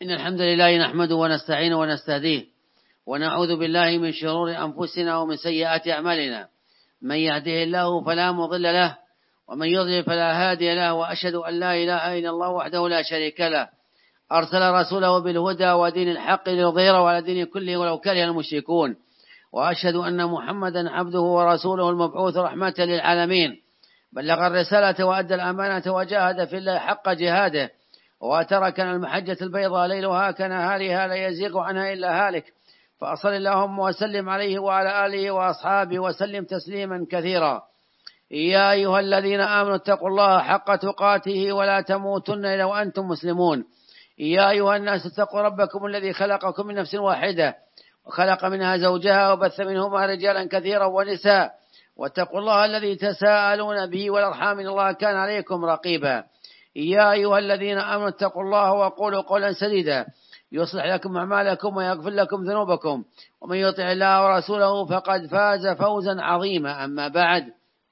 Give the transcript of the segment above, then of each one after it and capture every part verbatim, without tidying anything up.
إن الحمد لله نحمده ونستعينه ونستهديه ونعوذ بالله من شرور أنفسنا ومن سيئات أعمالنا. من يهده الله فلا مضل له ومن يضلل فلا هادي له، وأشهد أن لا إله إلا الله وحده لا شريك له، أرسل رسوله بالهدى ودين الحق ليظهره على دين كله ولو كره المشركون. وأشهد أن محمدا عبده ورسوله المبعوث رحمة للعالمين، بلغ الرسالة وأدى الأمانة وجاهد في الله حق جهاده، وتركنا المحجة البيضاء ليلها كنهارها لا يزيغ عنها إلا هالك. فأصل اللهم وسلم عليه وعلى آله وأصحابه وسلم تسليما كثيرا. يا أيها الذين آمنوا اتقوا الله حق تقاته ولا تموتن إلا وأنتم مسلمون. يا أيها الناس اتقوا ربكم الذي خلقكم من نفس واحدة وخلق منها زوجها وبث منهما رجالا كثيرا ونساء، واتقوا الله الذي تساءلون به والأرحام إن الله كان عليكم رقيبا. يا أيها الذين آمنوا اتقوا الله وقولوا قولا سديدا يصلح لكم أعمالكم ويغفر لكم ذنوبكم، ومن يطع الله ورسوله فقد فاز فوزا عظيما. أما بعد،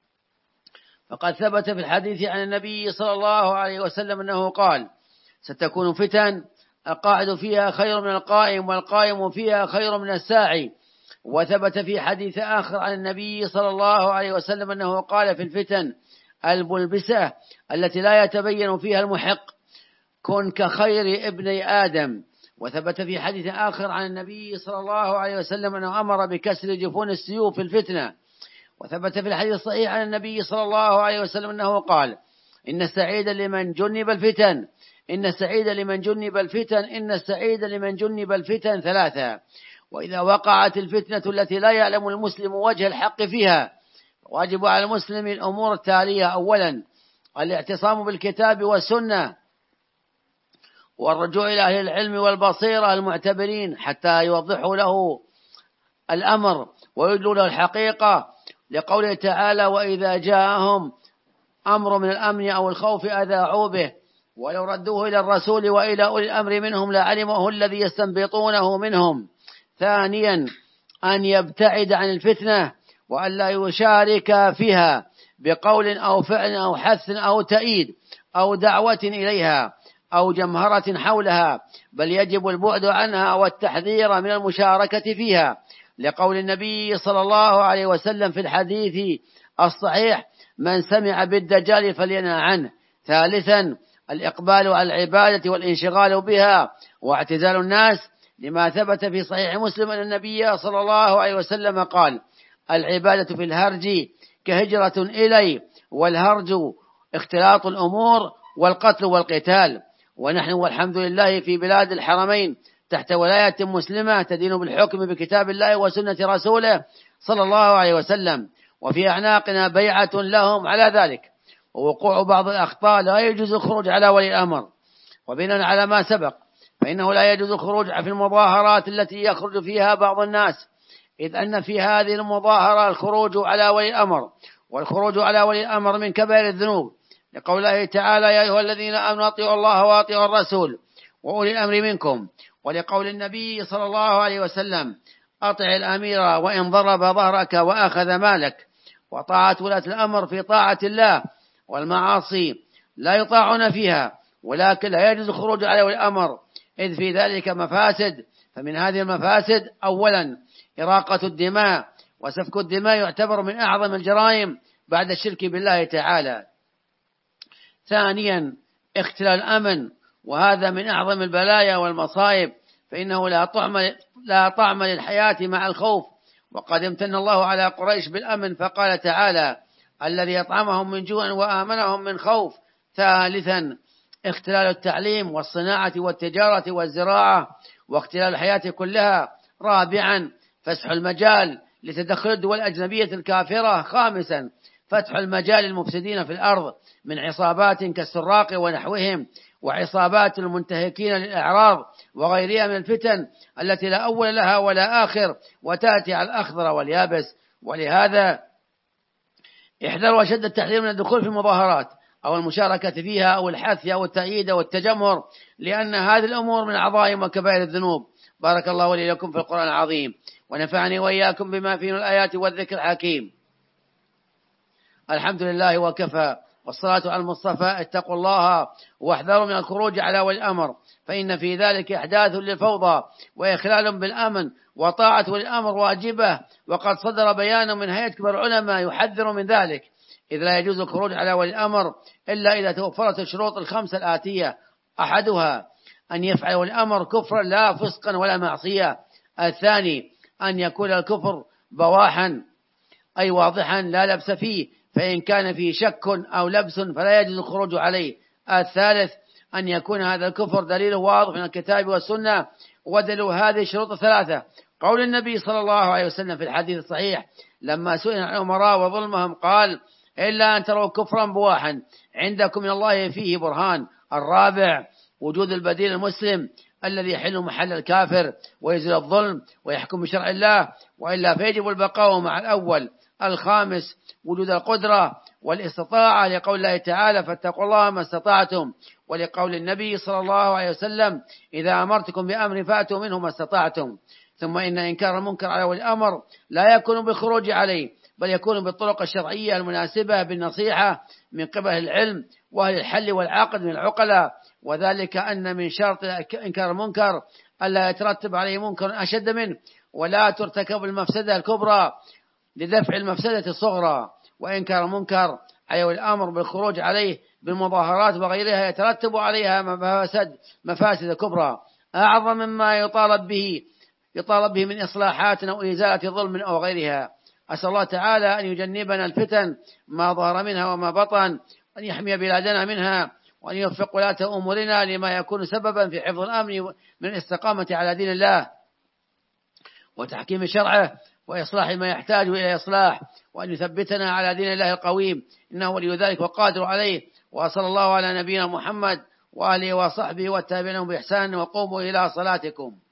فقد ثبت في الحديث عن النبي صلى الله عليه وسلم أنه قال: ستكون فتن القاعد فيها خير من القائم والقائم فيها خير من الساعي. وثبت في حديث آخر عن النبي صلى الله عليه وسلم أنه قال في الفتن الملبسة التي لا يتبين فيها المحق: كن كخير ابن آدم. وثبت في حديث آخر عن النبي صلى الله عليه وسلم أنه أمر بكسر جفون السيوف في الفتنة. وثبت في الحديث الصحيح عن النبي صلى الله عليه وسلم أنه قال: إن السعيد لمن جنب الفتن إن السعيد لمن جنب الفتن إن السعيد لمن جنب الفتن ثلاثة. وإذا وقعت الفتنة التي لا يعلم المسلم وجه الحق فيها، واجب على المسلم الأمور التالية: أولا، الاعتصام بالكتاب والسنة والرجوع إلى أهل العلم والبصيرة المعتبرين حتى يوضحوا له الأمر ويدلوا له الحقيقة، لقوله تعالى: وإذا جاءهم أمر من الأمن أو الخوف أذاعوا به ولو ردوه إلى الرسول وإلى أولي الأمر منهم لعلمه الذي يستنبطونه منهم. ثانيا، أن يبتعد عن الفتنة وأن لا يشارك فيها بقول أو فعل أو حث أو تأييد أو دعوة إليها أو جمهرة حولها، بل يجب البعد عنها والتحذير من المشاركة فيها، لقول النبي صلى الله عليه وسلم في الحديث الصحيح: من سمع بالدجال فلينهى عنه. ثالثا، الإقبال على العبادة والانشغال بها واعتزال الناس، لما ثبت في صحيح مسلم أن النبي صلى الله عليه وسلم قال: العبادة في الهرج كهجرة إلي، والهرج اختلاط الأمور والقتل والقتال. ونحن والحمد لله في بلاد الحرمين تحت ولاية مسلمة تدين بالحكم بكتاب الله وسنة رسوله صلى الله عليه وسلم، وفي أعناقنا بيعة لهم على ذلك. ووقوع بعض الأخطاء لا يجوز الخروج على ولي الأمر. وبناء على ما سبق، فإنه لا يجوز الخروج في المظاهرات التي يخرج فيها بعض الناس، إذ أن في هذه المظاهرة الخروج على ولي الأمر، والخروج على ولي الأمر من كبائر الذنوب، لقول الله تعالى: يا أيها الذين آمنوا أطيعوا الله وأطيعوا الرسول وأولي الأمر منكم. ولقول النبي صلى الله عليه وسلم: أطع الأمير وإن ضرب ظهرك وأخذ مالك. وطاعة ولاة الأمر في طاعة الله، والمعاصي لا يطاعون فيها، ولكن لا يجوز الخروج على ولي الأمر، إذ في ذلك مفاسد. فمن هذه المفاسد: أولا، إراقة الدماء، وسفك الدماء يعتبر من أعظم الجرائم بعد الشرك بالله تعالى. ثانيا، اختلال الأمن، وهذا من أعظم البلايا والمصائب، فإنه لا طعم, لا طعم للحياة مع الخوف. وقد امتن الله على قريش بالأمن فقال تعالى: الذي أطعمهم من جوع وآمنهم من خوف. ثالثا، اختلال التعليم والصناعة والتجارة والزراعة واختلال الحياة كلها. رابعا، فسح المجال لتدخل الدول الأجنبية الكافرة. خامسا، فتح المجال للمفسدين في الأرض من عصابات كالسراق ونحوهم، وعصابات المنتهكين للأعراض وغيرها من الفتن التي لا أول لها ولا آخر، وتأتي على الأخضر واليابس. ولهذا احذروا أشد التحذير من الدخول في المظاهرات أو المشاركة فيها أو الحث أو التأييد أو التجمهر، لأن هذه الأمور من عظائم وكبائر الذنوب. بارك الله لي لكم في القرآن العظيم، ونفعني وإياكم بما فيه من الآيات والذكر الحكيم. الحمد لله وكفى، والصلاة على المصطفى اتقوا الله واحذروا من الخروج على ولي الأمر، فإن في ذلك إحداث للفوضى وإخلال بالأمن، وطاعة ولي الأمر واجبة. وقد صدر بيان من هيئة كبار العلماء يحذر من ذلك، إذ لا يجوز الخروج على ولي الأمر إلا إذا توفرت الشروط الخمسة الآتية: أحدها أن يفعل ولي الأمر كفرا لا فسقا ولا معصية. الثاني أن يكون الكفر بواحا أي واضحا لا لبس فيه، فإن كان فيه شك أو لبس فلا يجوز الخروج عليه. الثالث أن يكون هذا الكفر دليل واضح من الكتاب والسنة، ودليل هذه الشروط الثلاثة قول النبي صلى الله عليه وسلم في الحديث الصحيح لما سئل عن الأمراء وظلمهم قال: إلا أن تروا كفرا بواحا عندكم من الله فيه برهان. الرابع وجود البديل المسلم الذي يحل محل الكافر ويزيل الظلم ويحكم بشرع الله، وإلا فيجب البقاء مع الأول. الخامس وجود القدرة والاستطاعة، لقول الله تعالى: فاتقوا الله ما استطعتم، ولقول النبي صلى الله عليه وسلم: إذا أمرتكم بأمر فأتوا منه ما استطعتم. ثم إن إنكار المنكر على ولي الأمر لا يكون بالخروج عليه، بل يكون بالطرق الشرعية المناسبة بالنصيحة من قبل العلم وأهل الحل والعقد من العقلاء، وذلك أن من شرط إنكار المنكر ألا يترتب عليه منكر أشد منه، ولا ترتكب المفسدة الكبرى لدفع المفسدة الصغرى. وإنكار المنكر على ولي الأمر بالخروج عليه بالمظاهرات وغيرها يترتب عليها مفاسد مفاسد كبرى أعظم مما يطالب به يطالب به من إصلاحات أو إزالة ظلم أو غيرها. أسأل الله تعالى أن يجنبنا الفتن ما ظهر منها وما بطن، وأن يحمي بلادنا منها، وأن يوفق ولاة أمورنا لما يكون سببا في حفظ الأمن من الاستقامة على دين الله وتحكيم شرعه وإصلاح ما يحتاج إلى إصلاح، وأن يثبتنا على دين الله القويم، إنه ولي ذلك وقادر عليه. وصلى الله على نبينا محمد وآله وصحبه والتابعين بإحسان، وقوموا إلى صلاتكم.